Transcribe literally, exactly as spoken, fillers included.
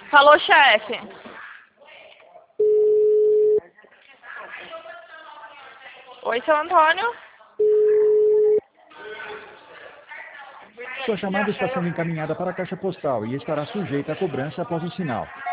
Falou, chefe. Oi, seu Antônio. Sua chamada está sendo encaminhada para a caixa postal e estará sujeita a cobrança após o sinal.